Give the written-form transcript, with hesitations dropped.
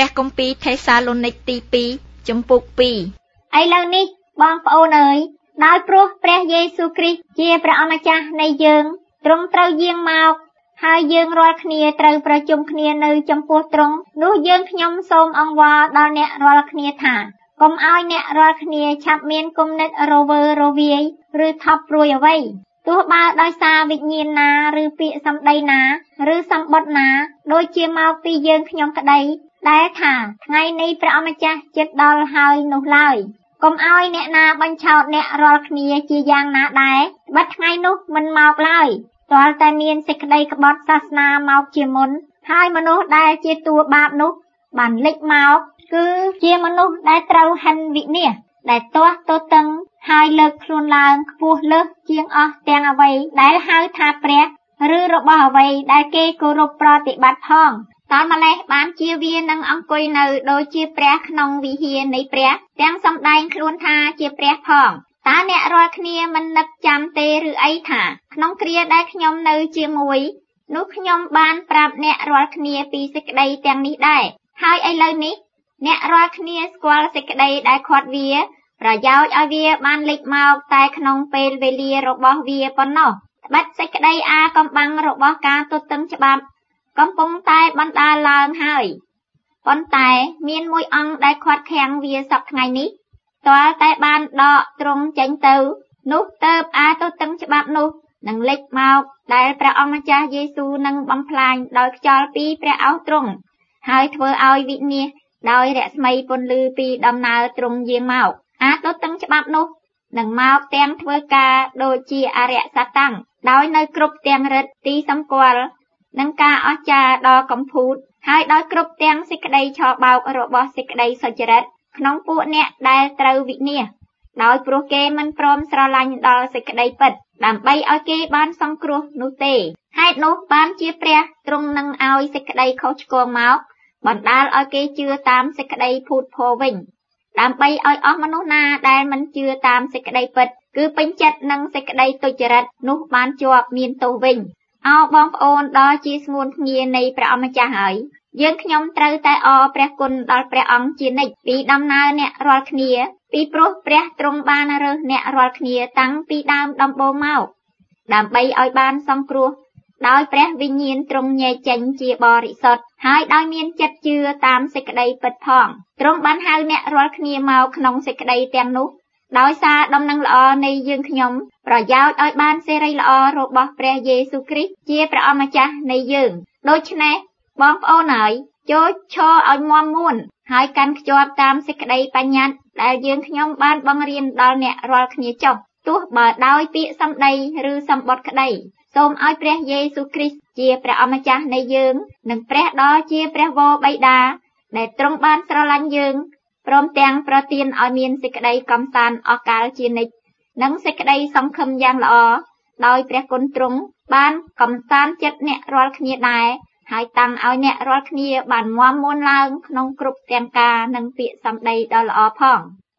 ព្រះគម្ពីរថេសាឡូនីកទី2ចំពុក2ឥឡូវនេះបងប្អូនអើយដោយព្រោះព្រះយេស៊ូវគ្រីស្ទជាព្រះអម្ចាស់នៃយើងទ្រង់ត្រូវយាងមកហើយយើងរាល់គ្នាត្រូវប្រជុំគ្នានៅចំពោះទ្រង់នោះយើងខ្ញុំសូមអង្វរដល់អ្នករាល់គ្នាថាកុំឲ្យអ្នករាល់គ្នាឆាប់មានគំនិតរវើរវាយឬថប់ព្រួយអ្វីទោះបើដោយសារវិញ្ញាណណាឬពាក្យសម្ដីណាឬសម្បត្តិណាដូចជាមកពីយើងខ្ញុំក្តីដែលថាថ្ងៃនៃព្រះអម្ចាស់ជិតដល់ហើយនោះឡើយកុំឲ្យអ្នកណាបញ្ឆោតអ្នករាល់គ្នាជាយ៉ាងណាដែរបិទថ្ងៃនោះមិនមកឡើយទាល់តែមានសេចក្តីក្បត់សាសនាមកជាមុនហើយមនុស្សដែលជាតួបាបនោះបានលេចមកគឺជាមនុស្សដែលត្រូវហិនវិនាសដែលទាស់ទទឹងហើយលើកខ្លួនឡើងខ្ពស់លើសជាងអស់ទាំងអ្វីដែលហៅថាព្រះឬរបស់អ្វីដែលគេគោរពប្រតិបត្តិផងតើម្លេះបានជាវានឹងអង្គុយនៅដូចជាព្រះក្នុងវិហារនៃព្រះទាំងសម្ដែងខ្លួនថាជាព្រះផងតើអ្នករាល់គ្នាមិននឹកចាំទេឬអីថាក្នុងគ្រាដែលខ្ញុំនៅជាមួយនោះខ្ញុំបានប្រាប់អ្នករាល់គ្នាពីសេចក្តីទាំងនេះដែរហើយឥឡូវនេះអ្នករាល់គ្នាស្គាល់សេចក្តីដែលខាត់វាប្រយោជន៍ឲ្យវាបានលេចមកតែក្នុងពេលវេលារបស់វាប៉ុណ្ណោះត្បិតសេចក្តីអាកំបាំងរបស់ការទទឹងច្បាប់កំពុងតែបណ្ដាលឡើងហើយប៉ុន្តែមានមួយអង្គដែលខាត់ខាំងវាសប្តាហ៍ថ្ងៃនេះទាល់តែបានដកទ្រង់ចេញទៅនោះទើបអាទទឹងច្បាប់នោះនឹងលេចមកដែលព្រះអម្ចាស់យេស៊ូវនឹងបំផ្លាញដោយខ្យល់ពីព្រះឱស្ត្រទ្រង់ហើយធ្វើឲ្យវិនាសដោយរស្មីពន្លឺពីដំណើរទ្រង់យាងមកអាទទឹងច្បាប់នោះនឹងមកទាំងធ្វើការដូចជាអរិយសតាំងដោយនៅគ្រប់ទាំងឫទ្ធិទីសម្គាល់នឹងការអស្ចារ្យដ៏កំពូតហើយដោយគ្រប់ទាំងសេចក្តីឆបោករបស់សេចក្តីសុចរិតក្នុងពួកអ្នកដែលត្រូវវិនាសដោយព្រោះគេមិនព្រមស្រឡាញ់ដល់សេចក្តីពិតដើម្បីឲ្យគេបានសង្គ្រោះនោះទេហេតុនោះបានជាព្រះទ្រង់នឹងឲ្យសេចក្តីខុសឆ្គងមកបណ្ដាលឲ្យគេជឿតាមសេចក្តីភូតភរវិញដើម្បីឲ្យអស់មនុស្សណាដែលមិនជឿតាមសេចក្តីពិតគឺពេញចិត្តនឹងសេចក្តីទុច្ចរិតនោះបានជាប់មានទោសវិញអោបងប្អូនដ៏ជាស្ងួនភ្ងានៃព្រះអម្ចាស់ហើយយើងខ្ញុំត្រូវតែអរព្រះគុណដល់ព្រះអង្គជានិច្ចពីដំណើរអ្នករាល់គ្នាពីព្រោះព្រះទ្រង់បានរើសអ្នករាល់គ្នាតាំងពីដើមដំបូងមកដើម្បីឲ្យបានសង្គ្រោះដោយព្រះវិញ្ញាណទ្រង់ញែកចេញជាបរិសុទ្ធហើយដោយមានចិត្តជឿតាមសេចក្តីពិតផងទ្រង់បានហៅអ្នករាល់គ្នាមកក្នុងសេចក្តីទាំងនោះដោយសារដំណឹងល្អនៃយើងខ្ញុំប្រយោជន៍ឲ្យបានសេរីល្អរបស់ព្រះយេស៊ូវគ្រីស្ទជាព្រះអម្ចាស់នៃយើងដូច្នេះបងប្អូនហើយចូលឈរឲ្យមាំមួនហើយកាន់ខ្ជាប់តាមសេចក្តីបញ្ញត្តិដែលយើងខ្ញុំបានបង្រៀនដល់អ្នករាល់គ្នាចុះទោះបើដោយពាក្យសម្ដីឬសម្បត្តិក្តីសូមឲ្យព្រះយេស៊ូវគ្រីស្ទជាព្រះអម្ចាស់នៃយើងនិងព្រះដ៏ជាព្រះវរបិតាដែលទ្រង់បានស្រឡាញ់យើងព្រមទាំងប្រទានឲ្យមានសេចក្តីកំសាន្តអស់កលជានិច្ចនិងសេចក្តីសង្ឃឹមយ៉ាងល្អដោយព្រះគុណទ្រង់បានកំសាន្តចិត្តអ្នករាល់គ្នាដែរហើយតាំងឲ្យអ្នករាល់គ្នាបានមាំមួនឡើងក្នុងគ្រប់ទាំងការនិងពាក្យសម្ដីដ៏ល្អផង